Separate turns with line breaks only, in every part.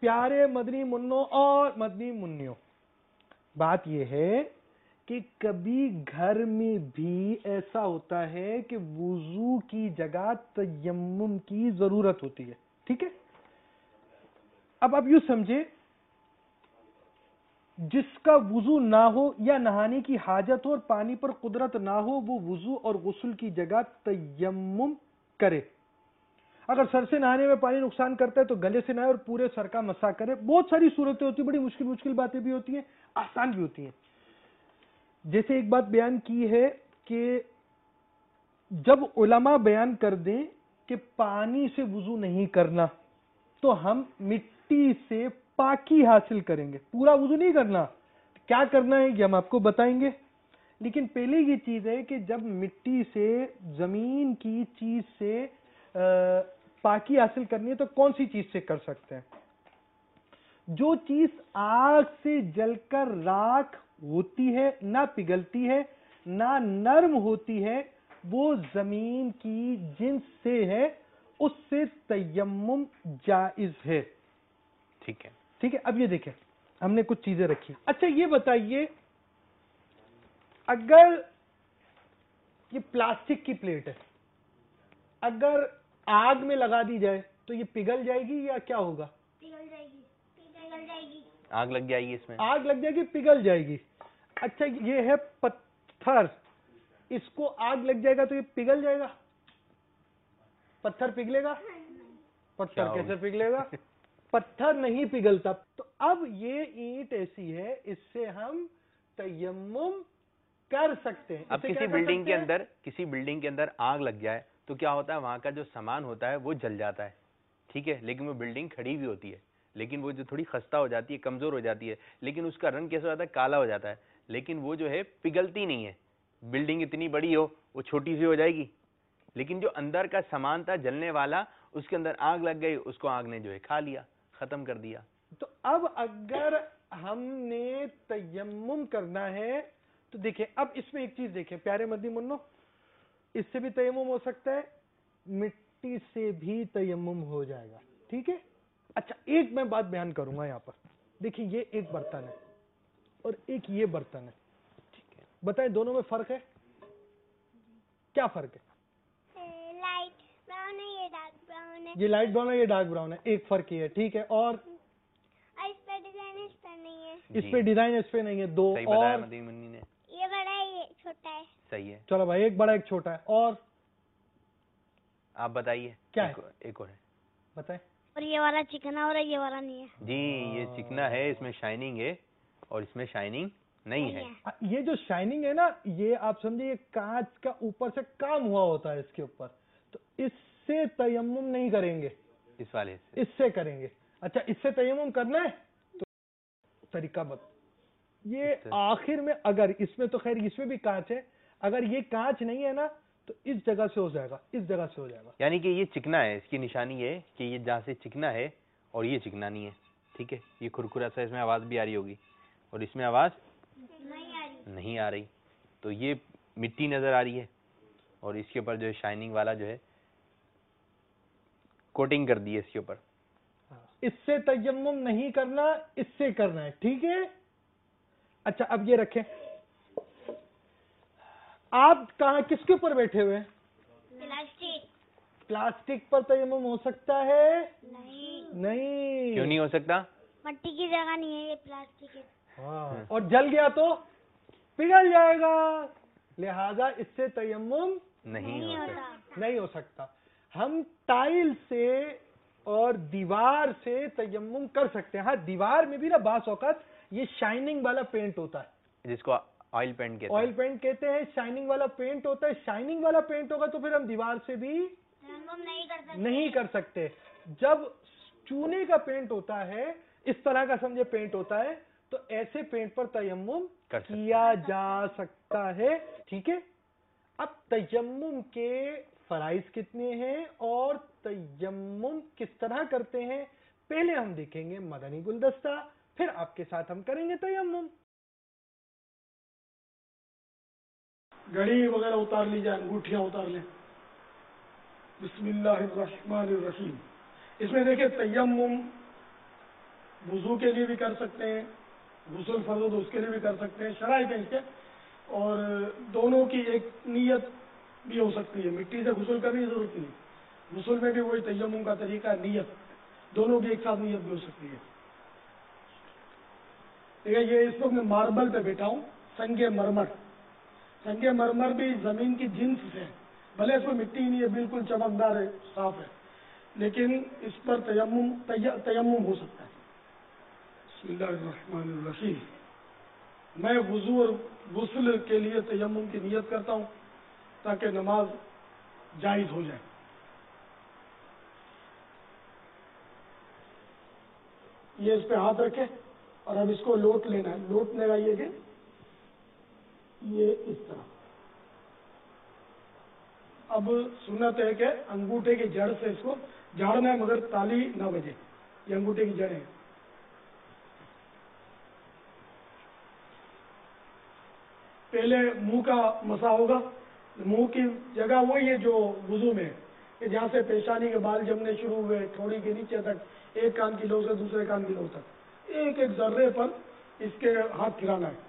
پیارے مدنی منوں اور مدنی منیوں، بات یہ ہے کہ کبھی گھر میں بھی ایسا ہوتا ہے کہ وضو کی جگہ تیمم کی ضرورت ہوتی ہے، ٹھیک ہے؟ اب آپ یوں سمجھے، جس کا وضو نہ ہو یا نہانے کی حاجت ہو اور پانی پر قدرت نہ ہو، وہ وضو اور غسل کی جگہ تیمم کرے۔ اگر سر سے نہانے میں پانی نقصان کرتا ہے تو گلے سے نہائے اور پورے سر کا مسح کرے۔ بہت ساری صورتیں ہوتی ہیں، بڑی مشکل باتیں بھی ہوتی ہیں، آسان بھی ہوتی ہیں۔ جیسے ایک بات بیان کی ہے کہ جب علماء بیان کر دیں کہ پانی سے وضو نہیں کرنا تو ہم مٹی سے پاکی حاصل کریں گے، پورا وضو نہیں کرنا۔ کیا کرنا ہے یہ ہم آپ کو بتائیں گے، لیکن پہلے یہ چیز ہے کہ جب مٹی سے، زمین کی چیز سے پاکی حاصل کرنی ہے تو کون سی چیز سے کر سکتے ہیں؟ جو چیز آگ سے جل کر راکھ ہوتی ہے، نہ پگھلتی ہے نہ نرم ہوتی ہے، وہ زمین کی جنس سے ہے، اس سے تیمم جائز ہے۔
ٹھیک ہے،
ٹھیک ہے، اب یہ دیکھیں ہم نے کچھ چیزیں رکھی۔ اچھا یہ بتائیے، اگر یہ پلاسٹک کی پلیٹ ہے، اگر آگ میں لگا دی جائے تو یہ پگھل جائے گی یا کیا ہوگا؟
پگھل جائے گی، پگھل جائے گی،
آگ لگ جائے گی، اس میں
آگ لگ جائے گی، پگھل جائے گی۔ اچھا یہ ہے پتھر، اس کو آگ لگ جائے گا تو یہ پگھل جائے گا؟ پتھر پگھلے گا؟ پتھر کیسے پگھلے گا؟ پتھر نہیں پگھلتا۔ تو اب یہ اینٹ ایسی ہے، اس سے ہم تیمم کر سکتے ہیں۔
اب کسی بلڈنگ کے اندر آگ لگ جائے تو کیا ہوتا ہے، وہاں کا جو سامان ہوتا ہے وہ جل جاتا ہے، ٹھیک ہے، لیکن وہ بلڈنگ کھڑی ہوئی ہوتی ہے، لیکن وہ جو تھوڑی خستہ ہو جاتی ہے، کمزور ہو جاتی ہے، لیکن اس کا رنگ کیسا ہو جاتا ہے، کالا ہو جاتا ہے، لیکن وہ جو ہے پگھلتی نہیں ہے۔ بلڈنگ اتنی بڑی ہو، وہ چھوٹی سی ہو جائے گی، لیکن جو اندر کا سامان تھا جلنے والا، اس کے اندر آگ لگ گئی، اس کو آگ نے جو ہے کھا لیا، ختم کر دیا۔
تو اب اگر ہم نے تیمم کرنا ہے تو دیکھیں، اب اس میں ایک چیز دیکھیں پیارے مدنی منو، اس سے بھی تیمم ہو سکتا ہے، مٹی سے بھی تیمم ہو جائے گا، ٹھیک ہے؟ اچھا ایک میں بات بیان کروں گا یہاں پر، دیکھیں یہ ایک برتن ہے اور ایک یہ برتن ہے،
ٹھیک ہے،
بتائیں دونوں میں فرق ہے؟ کیا فرق ہے؟
لائٹ براؤن ہے، یہ ڈارک براؤن ہے،
یہ لائٹ براؤن ہے، یہ ڈارک براؤن ہے، ایک فرق یہ ہے، ٹھیک ہے؟ اور
اس پہ ڈیزائن اس پہ نہیں ہے،
اس پہ ڈیزائن اس پہ نہیں ہے، دو
صحیح بتایا
اور
مدنی منی نے،
یہ بڑا ہے یہ چھوٹا ہے،
صحیح ہے۔
چلو بھائی، ایک بڑا ایک چھوٹا ہے، اور
آپ بتائیے
کیا ہے؟
ایک اور ہے،
بتائیں۔
اور یہ والا چکنا اور یہ والا نہیں ہے۔
جی یہ چکنا ہے، اس میں شائننگ ہے اور اس میں شائننگ نہیں ہے۔
یہ جو شائننگ ہے نا، یہ آپ سمجھے یہ کانچ کا اوپر سے کام ہوا ہوتا ہے اس کے اوپر، تو اس سے تیمم نہیں کریں گے،
اس والے سے
اس سے کریں گے۔ اچھا اس سے تیمم کرنا ہے تو طریقہ بت یہ آخر میں، اگر اس میں تو خیر اس میں بھی کانچ ہے، اگر یہ کانچ نہیں ہے نا تو اس جگہ سے ہو جائے گا، اس جگہ سے ہو جائے گا۔
یعنی کہ یہ چکنا ہے، اس کی نشانی یہ ہے کہ یہ جہاں سے چکنا ہے اور یہ چکنا نہیں ہے، ٹھیک ہے؟ یہ کھرکھرا سا، اس میں آواز بھی آ رہی ہوگی اور اس میں آواز نہیں آ رہی، تو یہ مٹی نظر آ رہی ہے اور اس کے اوپر جو ہے شائننگ والا جو ہے کوٹنگ کر دی ہے اس کے اوپر۔
اس سے تیمم نہیں کرنا، اس سے کرنا ہے، ٹھیک ہے؟ اچھا اب یہ رکھیں، آپ کہاں کس کے اوپر بیٹھے ہوئے ہیں؟ پلاسٹک پر تیمم ہو سکتا ہے؟ نہیں۔
کیوں نہیں ہو سکتا؟
مٹی کی جگہ نہیں ہے، یہ پلاسٹک ہے۔
ہاں، اور جل گیا تو پگھل جائے گا، لہذا اس سے تیمم نہیں ہو سکتا۔ ہم ٹائل سے اور دیوار سے تیمم کر سکتے ہیں۔ ہاں دیوار میں بھی نا بعض اوقات یہ شائننگ والا پینٹ ہوتا ہے،
جس کو آئل پینٹ کہتے ہیں۔
آئل پینٹ کہتے ہیں، شائننگ والا پینٹ ہوتا ہے۔ شائننگ والا پینٹ ہوگا تو پھر ہم دیوار سے بھی نہیں کر سکتے۔ جب چونے کا پینٹ ہوتا ہے، اس طرح کا سمجھے پینٹ ہوتا ہے، تو ایسے پینٹ پر تیمم کیا جا سکتا ہے، ٹھیک ہے؟ اب تیمم کے فرائض کتنے ہیں اور تیمم کس طرح کرتے ہیں، پہلے ہم دیکھیں گے مدنی گلدستہ، پھر آپ کے ساتھ ہم کریں گے تیمم۔ گھڑی وغیرہ اتار لی جائے، انگوٹھیاں اتار لیں۔ بسم اللہ الرحمن الرحیم۔ اس میں دیکھیں تیمم
وضو کے لیے بھی کر سکتے ہیں، غسل فرض ہو تو اس کے لیے بھی کر سکتے ہیں، شرائط ہیں اس کے، اور دونوں کی ایک نیت بھی ہو سکتی ہے، مٹی سے غسل کرنے کی ضرورت نہیں، غسل میں بھی وہی تیمم کا طریقہ ہے، نیت دونوں کی ایک ساتھ نیت بھی ہو سکتی ہے. ٹھیک ہے، یہ اس وقت میں ماربل پہ بیٹھا ہوں، سنگ مرمر. سنگ مرمر بھی زمین کی جنس سے ہے، بھلے اس میں مٹی نہیں ہے، بالکل چمکدار ہے، صاف ہے، لیکن اس پر تیمم ہو سکتا ہے. بسم اللہ الرحمن الرحیم. میں وضو اور غسل کے لیے تیمم کی نیت کرتا ہوں تاکہ نماز جائز ہو جائے. یہ اس پہ ہاتھ رکھے اور اب اس کو لوٹ لینا ہے. لوٹنے کا یہ کہ یہ اس طرح. اب سنت ہے کہ انگوٹھے کی جڑ سے اس کو جھاڑنا ہے، مگر تالی نہ بجے. یہ انگوٹھے کی جڑ ہے. پہلے منہ کا مسا ہوگا. منہ کی جگہ وہی ہے جو وضو میں ہے، کہ جہاں سے پیشانی کے بال جمنے شروع ہوئے تھوڑی کے نیچے تک، ایک کان کی لو سے دوسرے کان کی لو تک، ایک ایک ذرے پر اس کے ہاتھ پھرانا ہے.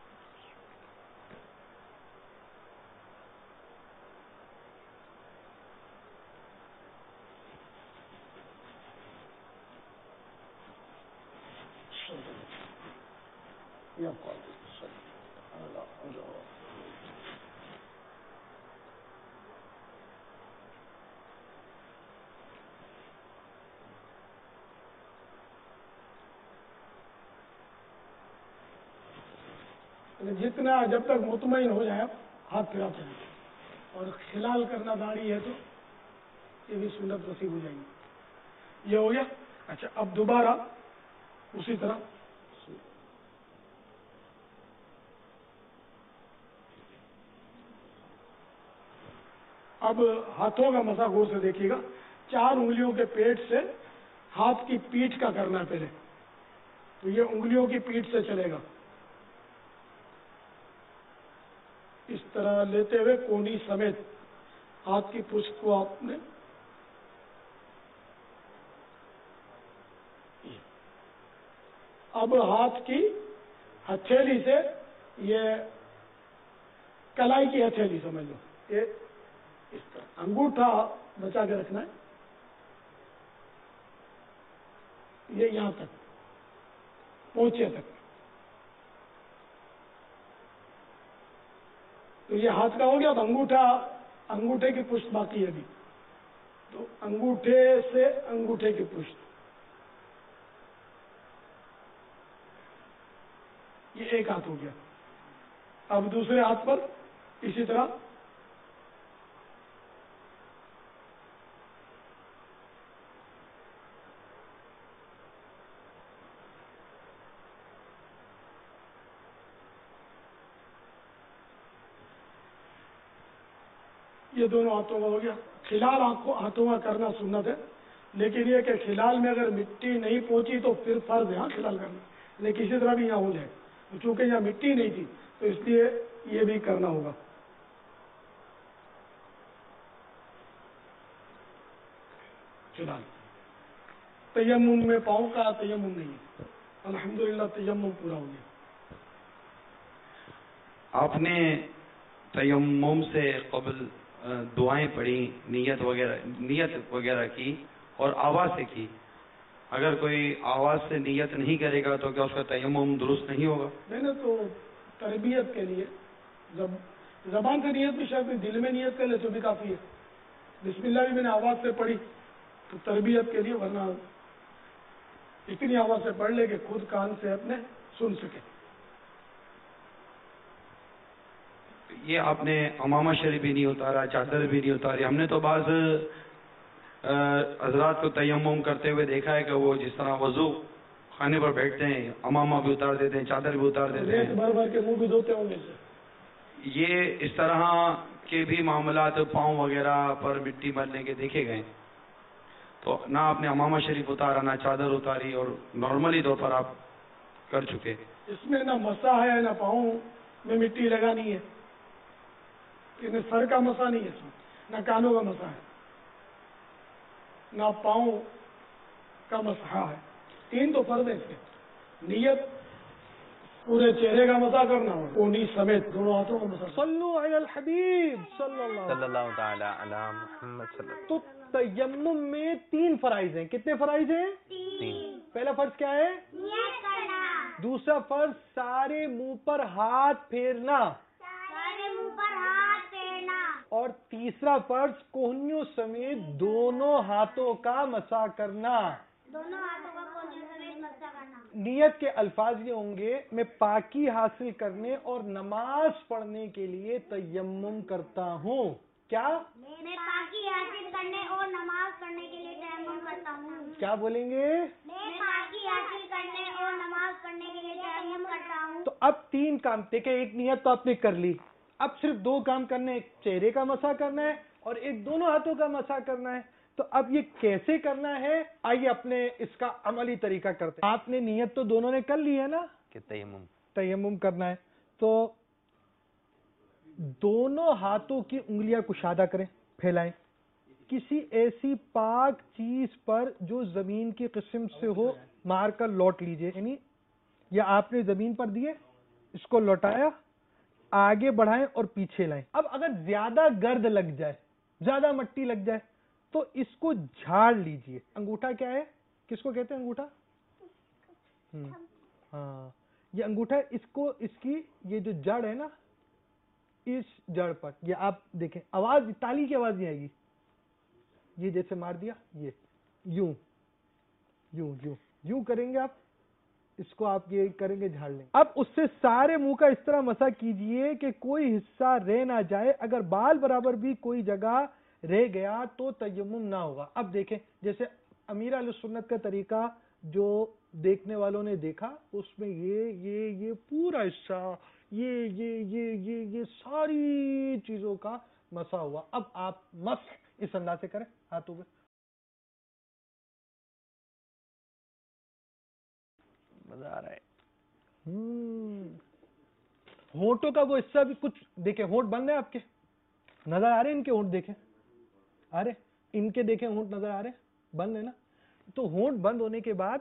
جتنا جب تک مطمئن ہو جائے ہاتھ پھراتے ہیں، اور خلال کرنا داڑھی ہے تو یہ بھی سنت نصیب ہو جائیں گی. یہ ہو گیا. اچھا، اب دوبارہ اسی طرح اب ہاتھوں کا مسا غور سے دیکھیے گا. 4 انگلیوں کے پیٹ سے ہاتھ کی پیٹھ کا کرنا ہے پہلے. تو یہ انگلیوں کی پیٹھ سے چلے گا، اس طرح لیتے ہوئے کونی سمیت ہاتھ کی پشت کو آپ نے اب ہاتھ کی ہتھیلی سے، یہ کلائی کی ہتھیلی سمجھ لو، یہ اس طرح انگوٹھا بچا کے رکھنا ہے. یہ یہاں تک پہنچے تک. تو یہ ہاتھ کا ہو گیا. تو انگوٹھے کی پشت باقی ہے ابھی. تو انگوٹھے سے انگوٹھے کی پشت، یہ ایک ہاتھ ہو گیا. اب دوسرے ہاتھ پر اسی طرح یہ دونوں ہاتھوں کا ہو گیا. خلال ہاتھوں کا کرنا سنت ہے، لیکن یہ کہ خلال میں اگر مٹی نہیں پہنچی تو پھر فرض ہے خلال کرنا، لیکن کسی طرح بھی یہاں ہو جائے. چونکہ یہاں مٹی نہیں تھی تو اس لیے یہ بھی کرنا ہوگا. خلال تیمم میں پاؤں کا تیمم نہیں ہے. الحمدللہ تیمم پورا ہو گیا.
آپ نے تیمم سے قبل دعائیں پڑھی، نیت وغیرہ کی اور آواز سے کی. اگر کوئی آواز سے نیت نہیں کرے گا تو کیا اس کا تیمم درست نہیں ہوگا؟
نہیں، تو تربیت کے لیے زبان سے نیت بھی شرط، دل میں نیت کر لے تو بھی کافی ہے. بسم اللہ بھی میں نے آواز سے پڑھی تو تربیت کے لیے، ورنہ اتنی آواز سے پڑھ لے کہ خود کان سے اپنے سن سکے.
یہ آپ نے امامہ شریف بھی نہیں اتارا، چادر بھی نہیں اتاری. ہم نے تو بعض حضرات کو تیمم کرتے ہوئے دیکھا ہے کہ وہ جس طرح وضو خانے پر بیٹھتے ہیں امامہ بھی اتار دیتے ہیں، چادر بھی اتار دیتے ہیں.
بھر بھر کے منہ بھی دھوتے ہوں گے.
یہ اس طرح کے بھی معاملات پاؤں وغیرہ پر مٹی ملنے کے دیکھے گئے. تو نہ آپ نے امامہ شریف اتارا، نہ چادر اتاری، اور نارملی طور پر آپ کر چکے.
اس میں نہ مسا ہے، نہ پاؤں میں مٹی لگانی ہے، سر کا مسا نہیں ہے اس میں، نہ کانوں کا مسا ہے، نہ پاؤں کا مسا ہے. 3 तो फर्ज है इसके, नियत, पूरे चेहरे का मसा करना और कोहनी समेत दोनों हाथों का मसा।
सल्लु अलल हबीब सल्लल्लाहु।
सल्लल्लाहु ताला अला मुहम्मद सल्लल्लाहु।
तो तयम्मुम में 3 फराइज हैं। कितने फराइज हैं?
3।
पहला फर्ज क्या है?
नियत करना,
दूसरा फर्ज सारे मुंह पर हाथ फेरना,
सारे मुंह पर हाथ फेरना,
और तीसरा फर्ज कोहनियों समेत दोनों हाथों का मसा करना।
दोनों हाथों का कोहनियों समेत मसा करना।
नियत के अल्फाज ये होंगे, मैं पाकी हासिल करने और नमाज पढ़ने के लिए तयम्मुम करता हूँ। क्या?
मैं पाकी हासिल करने और नमाज पढ़ने के लिए तयम्मुम करता हूँ।
क्या बोलेंगे?
मैं पाकी हासिल करने और नमाज पढ़ने के लिए तयम्मुम करता हूँ।
तो अब 3 काम, देखे एक नियत तो आपने कर ली, अब सिर्फ 2 काम करने, एक चेहरे का मसा करना है और एक दोनों हाथों का मसा करना है। तो अब ये कैसे करना है, आइए अपने इसका अमली तरीका करते हैं। आपने नियत तो दोनों ने कर ली है ना,
कि तयम्मुम।
तयम्मुम करना है, तो दोनों हाथों की उंगलियां कुशादा करें, फैलाएं, किसी ऐसी पाक चीज पर जो जमीन की किस्म से हो मार कर लौट लीजिए। यानी या आपने जमीन पर दिए, इसको लौटाया, आगे बढ़ाएं और पीछे लाएं। अब अगर ज्यादा गर्द लग जाए, ज्यादा मट्टी लग जाए, तो इसको झाड़ लीजिए। अंगूठा क्या है, किसको कहते हैं अंगूठा? हाँ, ये अंगूठा है, इसको, इसकी ये जो जड़ है ना, इस जड़ पर, ये आप देखें, आवाज, ताली की आवाज नहीं आएगी, ये जैसे मार दिया, ये यूं यूं यूं यूं करेंगे आप, इसको आप ये करेंगे, झाड़ लेंगे। अब उससे सारे मुंह का इस तरह मसा कीजिए कि कोई हिस्सा रह ना जाए। अगर बाल बराबर भी कोई जगह रह गया तो तयम्मुम ना होगा। अब देखें, जैसे अमीर अहले सुन्नत का तरीका जो देखने वालों ने देखा, उसमें ये पूरा हिस्सा, ये सारी चीजों का मसा हुआ। अब आप मस इस अंदाज से करें हाथों पे।
मजा आ रहा है।
होंठों का वो हिस्सा भी कुछ देखें, होंठ बंद है आपके, नजर आ रहे हैं इनके होंठ, देखें आ रहे, इनके देखें होंठ नजर आ रहे, बंद है ना। तो होंठ बंद होने के बाद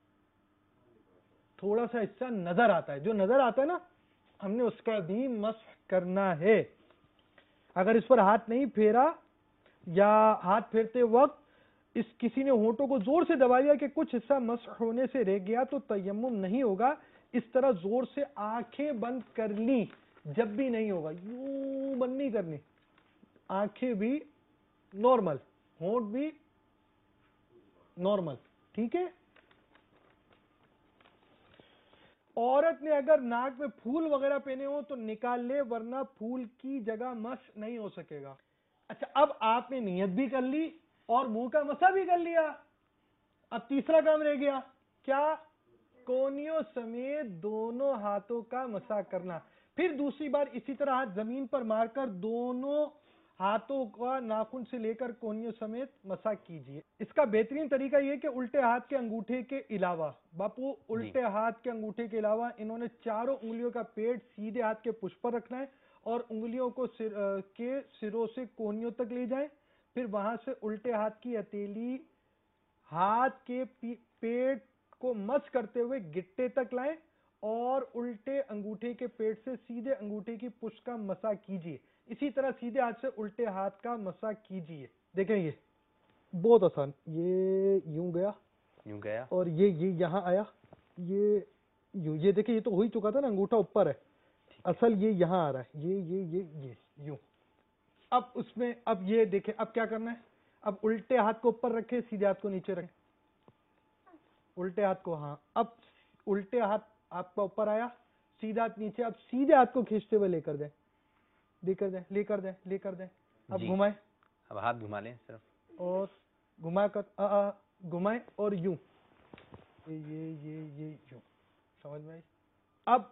थोड़ा सा हिस्सा नजर आता है, जो नजर आता है ना, हमने उसका भी मस्ह करना है। अगर इस पर हाथ नहीं फेरा या हाथ फेरते वक्त इस किसी ने होंठों को जोर से दबा दिया कि कुछ हिस्सा मस्ह होने से रह गया तो तयम्मुम नहीं होगा। इस तरह जोर से आंखें बंद कर ली जब भी नहीं होगा, यूं बंद नहीं करनी, आंखें भी नॉर्मल, होंठ भी नॉर्मल, ठीक है। औरत ने अगर नाक में फूल वगैरह पहने हो तो निकाल ले, वरना फूल की जगह मस नहीं हो सकेगा। अच्छा, अब आपने नियत भी कर ली और मुंह का मसा भी कर लिया। अब तीसरा काम रह गया, क्या? कोहनियों समेत दोनों हाथों का मसा करना। फिर दूसरी बार इसी तरह हाथ जमीन पर मारकर दोनों हाथों का नाखून से लेकर कोहनियों समेत मसा कीजिए। इसका बेहतरीन तरीका यह कि उल्टे हाथ के अंगूठे के अलावा, बापू उल्टे हाथ के अंगूठे के अलावा इन्होंने चारों उंगलियों का पेट सीधे हाथ के पुष्प पर रखना है और उंगलियों को के सिरों से कोहनियों तक ले जाएं। फिर वहां से उल्टे हाथ की हथेली हाथ के पेट को मस करते हुए गिट्टे तक लाएं और उल्टे अंगूठे के पेट से सीधे अंगूठे की पुष्प का मसा कीजिए। इसी तरह सीधे हाथ से उल्टे हाथ का मसा कीजिए। देखें, ये बहुत आसान, ये यूं गया और ये यहां आया, ये यूं, ये देखिए, ये तो हो ही चुका था ना, अंगूठा ऊपर है, असल ये यहां आ रहा है, ये यूं। अब उसमें, अब ये देखें, अब क्या करना है, अब उल्टे हाथ को ऊपर रखें, सीधे हाथ को नीचे रखें, उल्टे हाथ को, हाँ, अब उल्टे हाथ आपका ऊपर आया, सीधा हाथ नीचे, अब सीधे हाथ को खींचते हुए लेकर दें। अब घुमाएं,
अब हाथ घुमा लें सिर्फ
और घुमा कर घुमाएं और यूं, ये यूं, समझ में आई? अब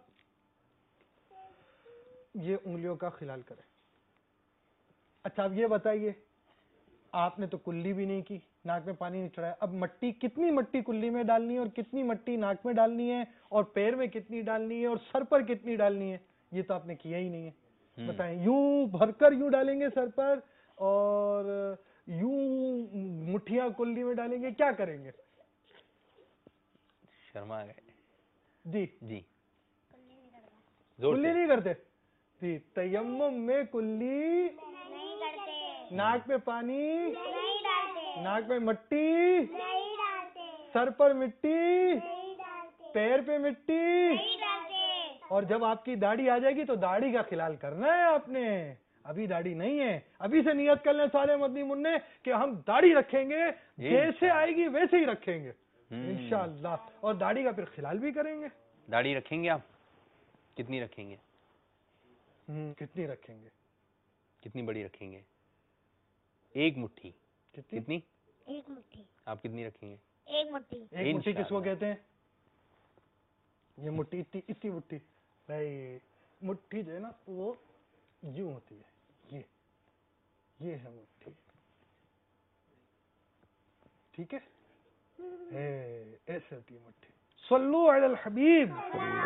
ये उंगलियों का ख्याल करें। अच्छा, अब ये बताइए, आपने तो कुल्ली भी नहीं की, नाक में पानी नहीं चढ़ाया, अब मट्टी, कितनी मट्टी कुल्ली में डालनी है और कितनी मट्टी नाक में डालनी है और पैर में कितनी डालनी है और सर पर कितनी डालनी है, ये तो आपने किया ही नहीं है। बताएं, यूं भरकर यूं डालेंगे सर पर और यूं मुठिया कुल्ली में डालेंगे, क्या करेंगे?
شرما گئے.
جی
جی زور
کلی
سے.
نہیں کرتے جی. تیمم میں کلی
نہیں کرتے.
ناک میں پانی,
نہیں ڈالتے.
ناک میں مٹی,
نہیں ڈالتے.
سر پر مٹی,
نہیں ڈالتے.
پیر پہ مٹی,
نہیں ڈالتے.
اور جب آپ کی داڑھی آ جائے گی تو داڑھی کا خلال کرنا ہے آپ نے. ابھی داڑھی نہیں ہے, ابھی سے نیت کر لیں سارے مدنی منع کہ ہم داڑھی رکھیں گے, جیسے آئے گی ویسے ہی رکھیں گے انشاءاللہ, اور داڑھی کا پھر خلال بھی کریں گے.
داڑھی رکھیں گے آپ؟ کتنی رکھیں گے؟
کتنی رکھیں گے؟
کتنی بڑی رکھیں گے؟ ایک مٹھی. کتنی؟
ایک مٹھی.
آپ کتنی رکھیں گے؟
ایک مٹھی.
ایک مٹھی کس کو
انشاءاللہ.
کہتے ہیں؟ یہ مٹھی اتنی مٹھی بھائی, مٹھی جو ہے نا وہ یوں ہوتی ہے, یہ ہے مٹھی, ٹھیک ہے, ایسے ہوتی ہے مٹھی. صلو علی الحبیب.